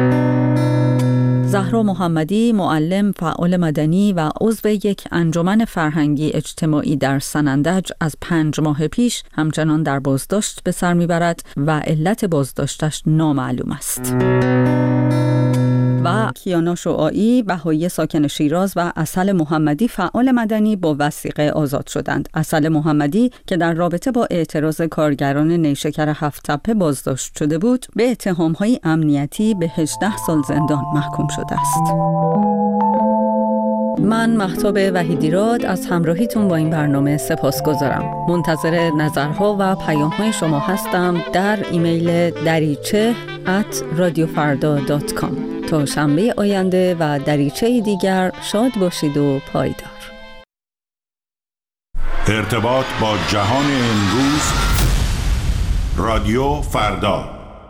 زهرا محمدی، معلم، فعال مدنی و عضو یک انجمن فرهنگی اجتماعی در سنندج، از پنج ماه پیش همچنان در بازداشت به سر میبرد و علت بازداشتش نامعلوم است. و کیانا شعاعی، بهایی ساکن شیراز و اصل محمدی، فعال مدنی، با وثیقه آزاد شدند. اصل محمدی که در رابطه با اعتراض کارگران نیشکر هفت تپه بازداشت شده بود، به اتهام‌های امنیتی به هجده سال زندان محکوم شده است. من مهتاب وحیدیراد از همراهیتون با این برنامه سپاسگزارم. منتظر نظرها و پیام‌های شما هستم در ایمیل دریچه ات رادیو فردا دات کام. تا شنبه آینده و دریچه دیگر شاد باشید و پایدار. ارتباط با جهان امروز، رادیو فردا.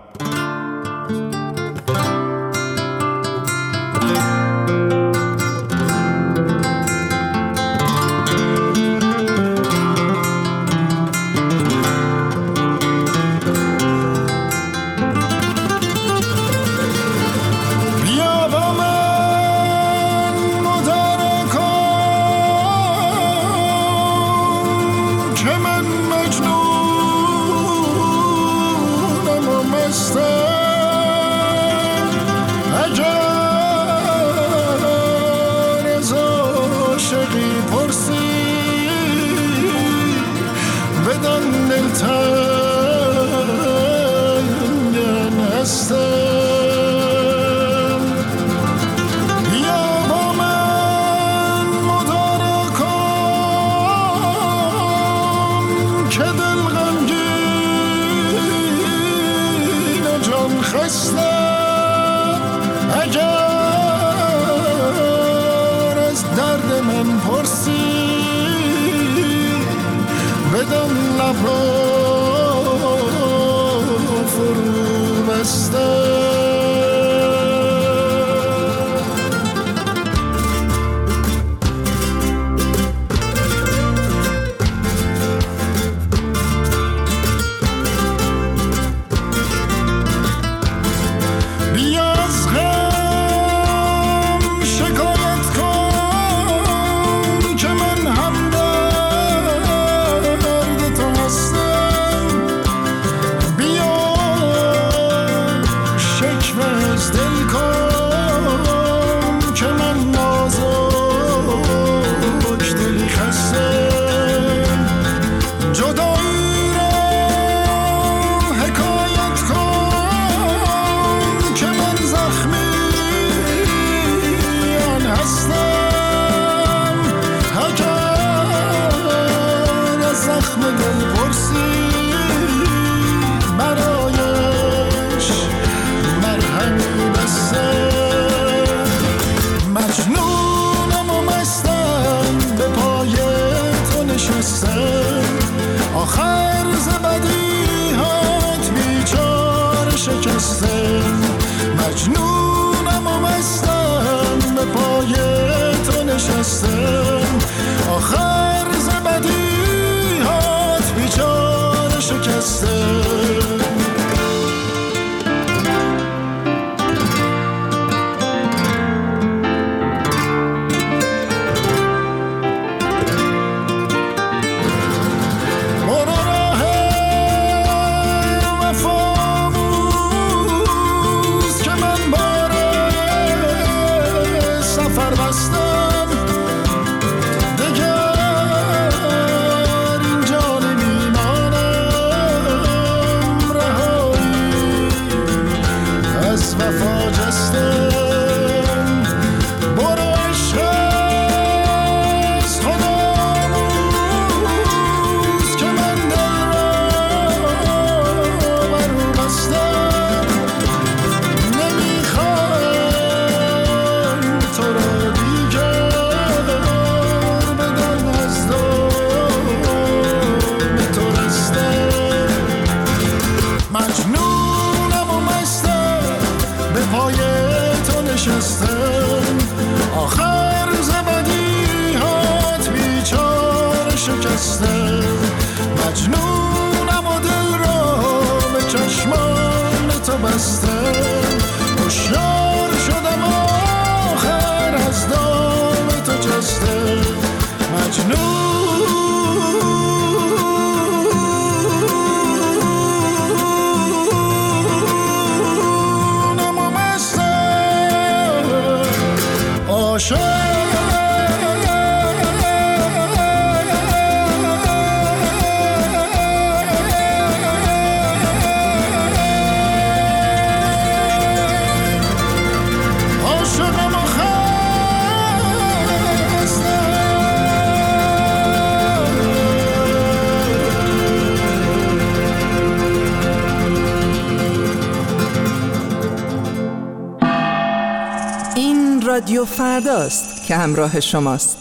آخر زبدی هات بیچاره شکسته. بسته، مجنونم و دل را به چشمان تو بسته، هوشیار شدم آخر از دام تو جسته، مجنون رادیو فرداست که همراه شماست.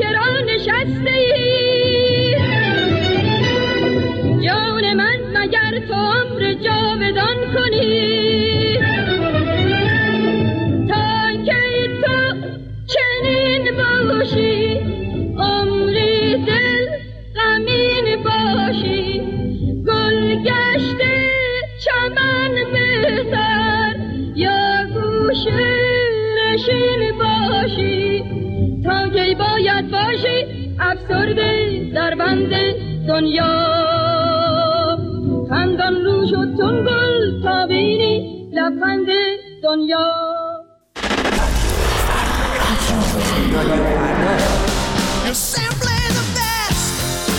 جان من مگر تو عمر جاودان کنی، تا که تو چنین باشی عمری دل غمین باشی، گل گشته چمن بهتر یا گوشه نشین باشی، تا کی باید باشی افسرده در بند دنیا، خندان رو شد چون گل تا بینی لبخند دنیا. You're simply the best.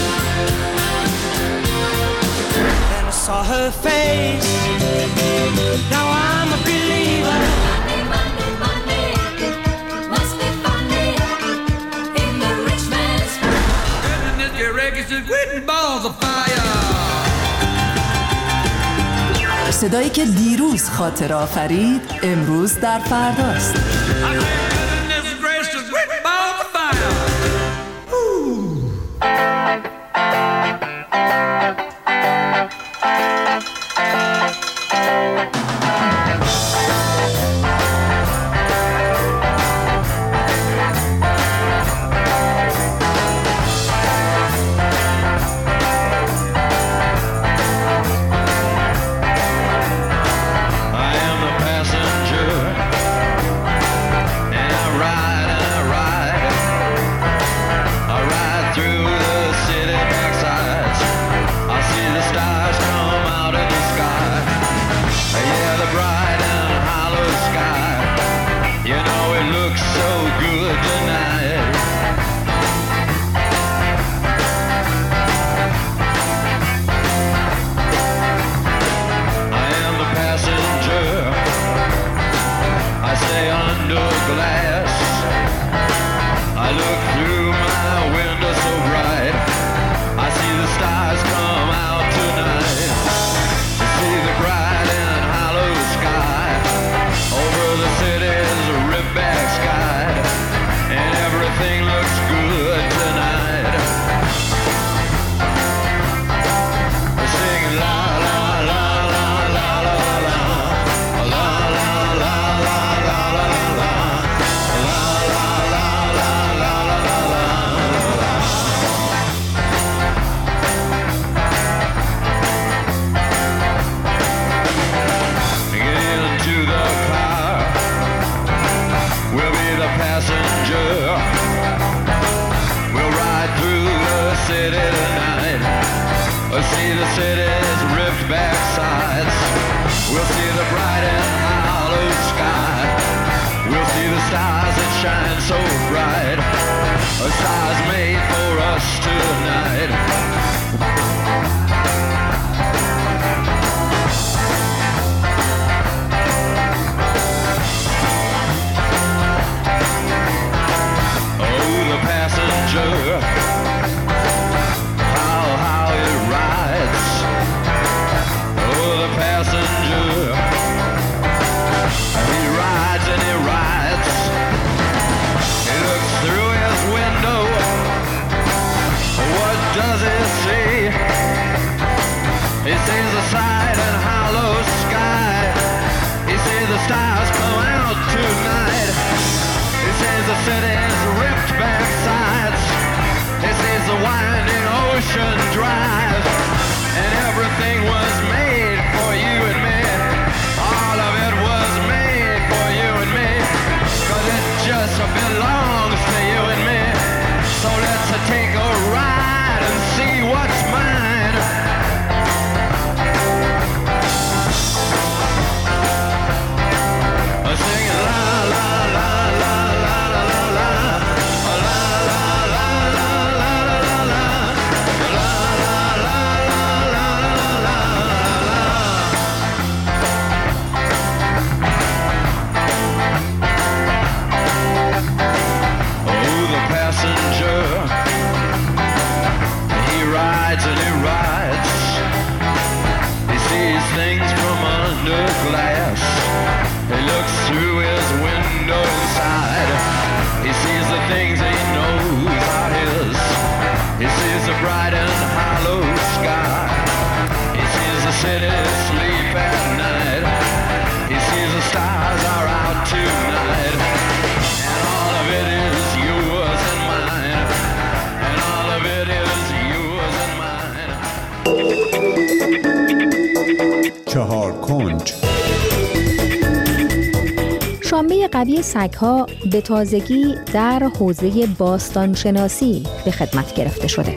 Then I saw her face. Now I'm a believer. Money, money, money. Must be funny in the rich man's world. Goodness, your records are written balls of fire. صدایی که دیروز خاطر آفرید امروز در فرداست. La la la la la la la la la la la ready to sleep at night. He sees the stars are out tonight, and all of it is yours and mine, and all of it is yours and mine. چهار کنج. شامه قوی سگ‌ها به تازگی در حوزه باستانشناسی به خدمت گرفته شده.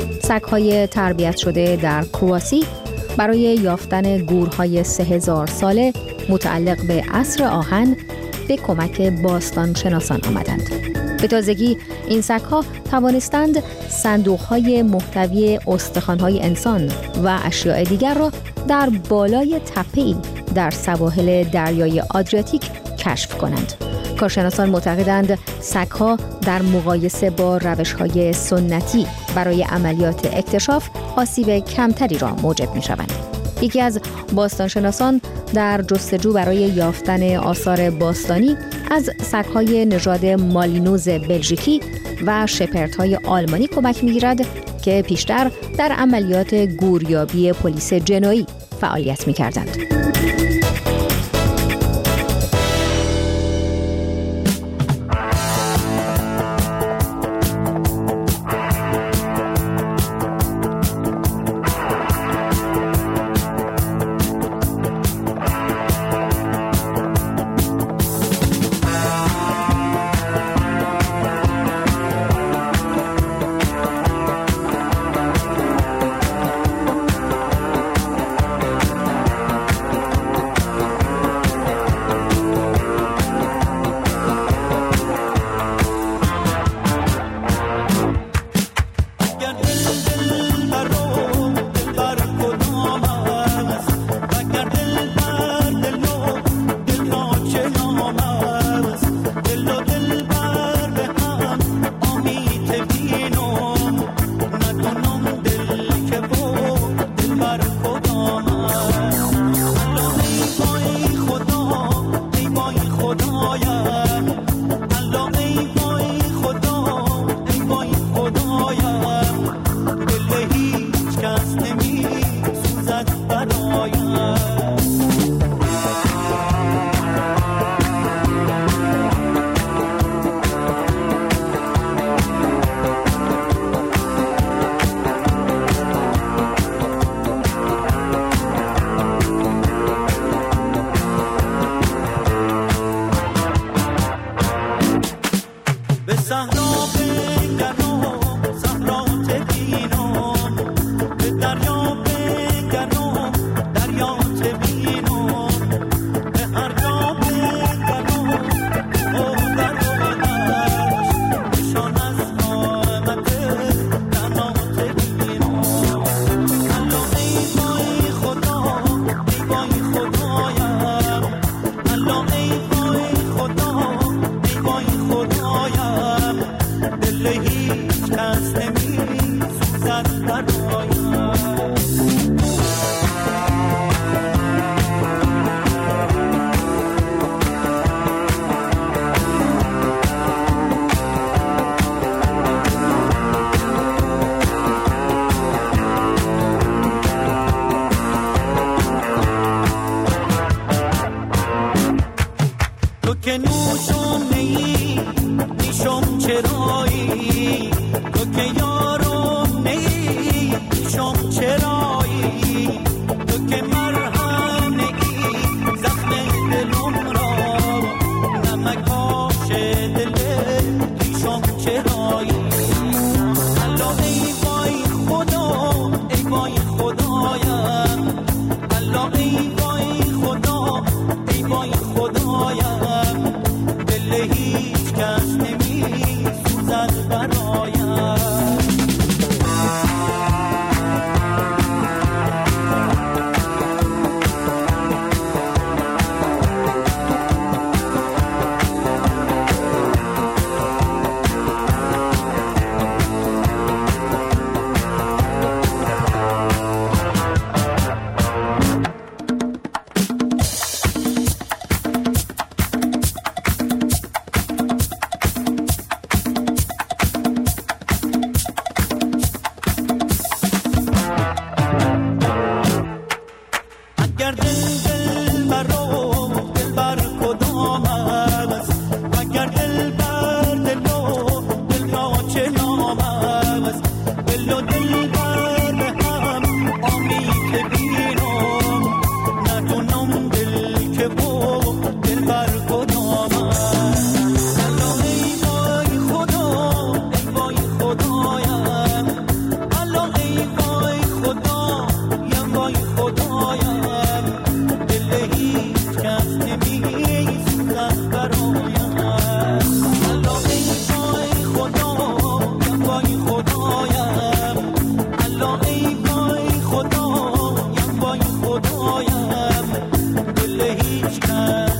سگ‌های تربیت شده در کرواسی برای یافتن گورهای سه هزار ساله متعلق به عصر آهن به کمک باستانشناسان آمدند. به تازگی این سگ‌ها توانستند صندوق‌های محتوی استخوان‌های انسان و اشیاء دیگر را در بالای تپه‌ای در سواحل دریای آدریاتیک کشف کنند. کارشناسان معتقدند سگ‌ها در مقایسه با روش‌های سنتی برای عملیات اکتشاف آسیب کمتری را موجب می‌شوند. یکی از باستانشناسان در جستجو برای یافتن آثار باستانی از سگ‌های نژاد مالینوز بلژیکی و شپردهای آلمانی کمک می‌گیرد که پیشتر در عملیات گوریابی پلیس جنایی فعالیت می‌کردند. خدایم دل هیچ مگر دل دل برو دل بر کدام است، مگر دل بر دل و دل را چه نام است، دل و دل بر به هم آمیخته بینم، ندونم دل که بو دل بر کدام است. الله ای وای خدا ای وای خدایم، الله ای وای خدا یم وای خدایم، دل هیچ کس نمی‌سوزد برایم. الله ای وای خدا یم وای خدایم، الله ای وای خدا یم وای خدایم، دل هیچ کس